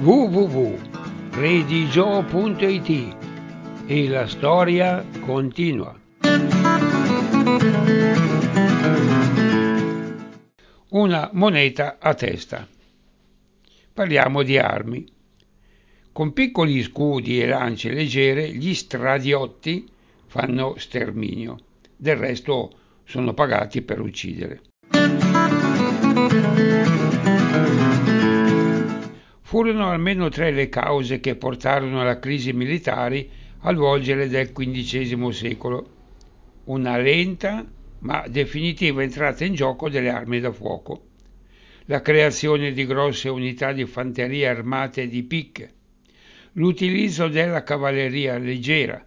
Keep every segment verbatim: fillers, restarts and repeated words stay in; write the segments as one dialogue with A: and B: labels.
A: w w w punto redigio punto it e la storia continua. Una moneta a testa. Parliamo di armi. Con piccoli scudi e lance leggere gli stradiotti fanno sterminio. Del resto sono pagati per uccidere. Furono almeno tre le cause che portarono alla crisi militari al volgere del quindicesimo secolo. Una lenta ma definitiva entrata in gioco delle armi da fuoco, la creazione di grosse unità di fanteria armate di picche, l'utilizzo della cavalleria leggera.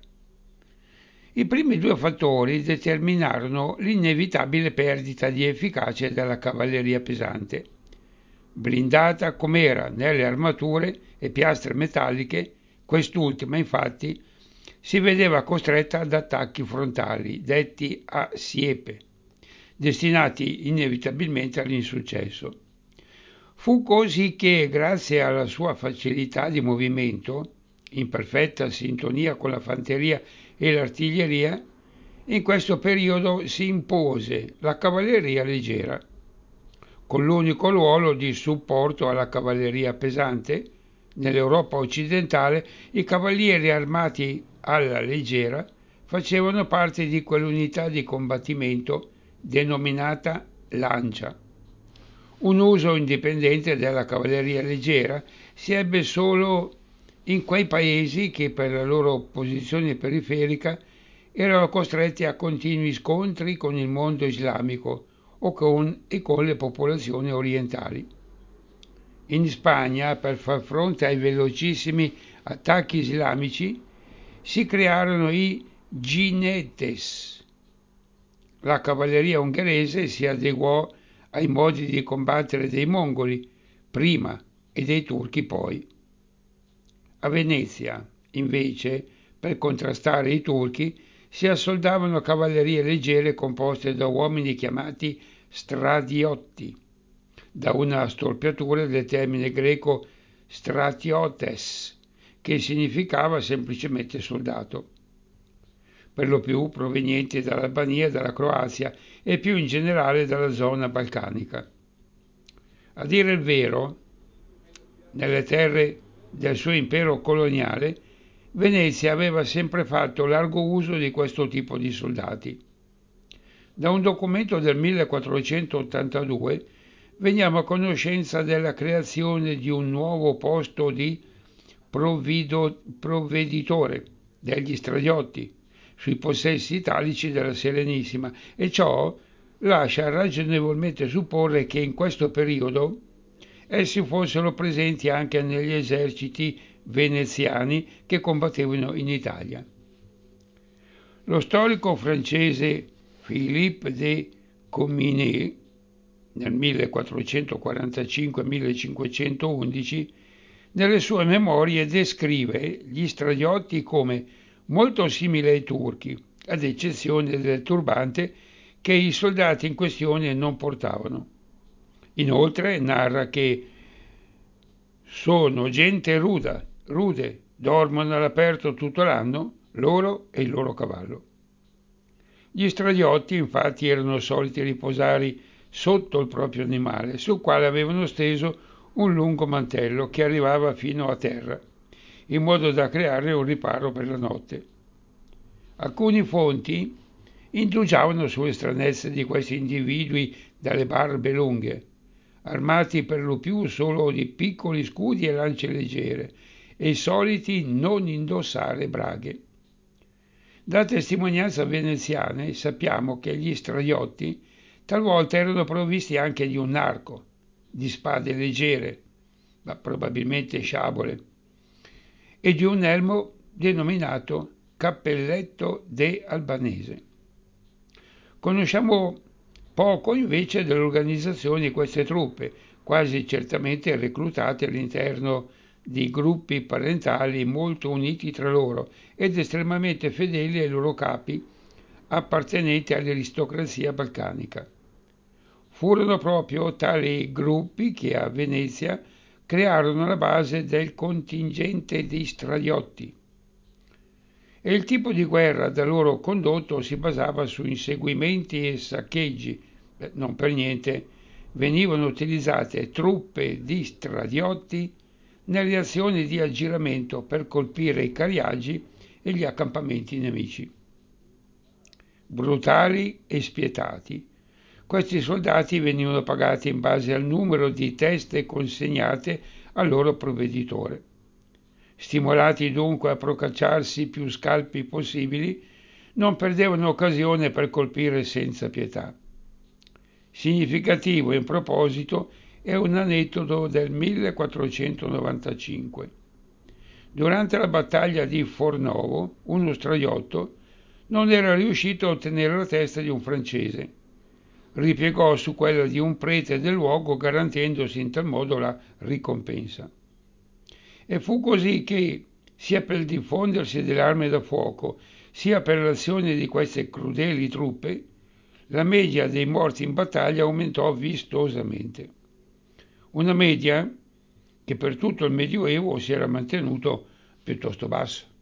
A: I primi due fattori determinarono l'inevitabile perdita di efficacia della cavalleria pesante. Blindata com'era nelle armature e piastre metalliche, quest'ultima infatti si vedeva costretta ad attacchi frontali, detti a siepe, destinati inevitabilmente all'insuccesso. Fu così che, grazie alla sua facilità di movimento, in perfetta sintonia con la fanteria e l'artiglieria, in questo periodo si impose la cavalleria leggera, con l'unico ruolo di supporto alla cavalleria pesante. Nell'Europa occidentale i cavalieri armati alla leggera facevano parte di quell'unità di combattimento denominata lancia. Un uso indipendente della cavalleria leggera si ebbe solo in quei paesi che per la loro posizione periferica erano costretti a continui scontri con il mondo islamico o con, e con le popolazioni orientali. In Spagna, per far fronte ai velocissimi attacchi islamici, si crearono i jinetes. La cavalleria ungherese si adeguò ai modi di combattere dei mongoli prima e dei turchi poi. A Venezia, invece, per contrastare i turchi, si assoldavano cavallerie leggere composte da uomini chiamati stradiotti, da una storpiatura del termine greco stratiotes, che significava semplicemente soldato, per lo più provenienti dall'Albania, dalla Croazia e più in generale dalla zona balcanica. A dire il vero, nelle terre del suo impero coloniale, Venezia aveva sempre fatto largo uso di questo tipo di soldati. Da un documento del millequattrocentottantadue veniamo a conoscenza della creazione di un nuovo posto di provvido, provveditore degli stradiotti sui possessi italici della Serenissima, e ciò lascia ragionevolmente supporre che in questo periodo essi fossero presenti anche negli eserciti veneziani che combattevano in Italia. Lo storico francese Philippe de Comines nel millequattrocentoquarantacinque millecinquecentoundici nelle sue memorie descrive gli stradiotti come molto simili ai turchi, ad eccezione del turbante che i soldati in questione non portavano. Inoltre narra che sono gente ruda, rude, dormono all'aperto tutto l'anno, loro e il loro cavallo. Gli stradiotti infatti erano soliti riposare sotto il proprio animale, sul quale avevano steso un lungo mantello che arrivava fino a terra, in modo da creare un riparo per la notte. Alcuni fonti indugiavano sulle stranezze di questi individui dalle barbe lunghe, armati per lo più solo di piccoli scudi e lance leggere, e soliti non indossare braghe. Da testimonianze veneziane sappiamo che gli stradiotti talvolta erano provvisti anche di un arco, di spade leggere, ma probabilmente sciabole, e di un elmo denominato cappelletto de albanese. Conosciamo poco invece dell'organizzazione di queste truppe, quasi certamente reclutate all'interno di gruppi parentali molto uniti tra loro ed estremamente fedeli ai loro capi appartenenti all'aristocrazia balcanica. Furono proprio tali gruppi che a Venezia crearono la base del contingente di Stradiotti. E il tipo di guerra da loro condotto si basava su inseguimenti e saccheggi. Beh, non per niente venivano utilizzate truppe di Stradiotti nelle azioni di aggiramento per colpire i cariaggi e gli accampamenti nemici. Brutali e spietati, questi soldati venivano pagati in base al numero di teste consegnate al loro provveditore. Stimolati dunque a procacciarsi più scalpi possibili, non perdevano occasione per colpire senza pietà. Significativo in proposito è un aneddoto del millequattrocentonovantacinque. Durante la battaglia di Fornovo, uno straiotto non era riuscito a ottenere la testa di un francese. Ripiegò su quella di un prete del luogo, garantendosi in tal modo la ricompensa. E fu così che, sia per il diffondersi delle armi da fuoco, sia per l'azione di queste crudeli truppe, la media dei morti in battaglia aumentò vistosamente. Una media che per tutto il Medioevo si era mantenuto piuttosto bassa.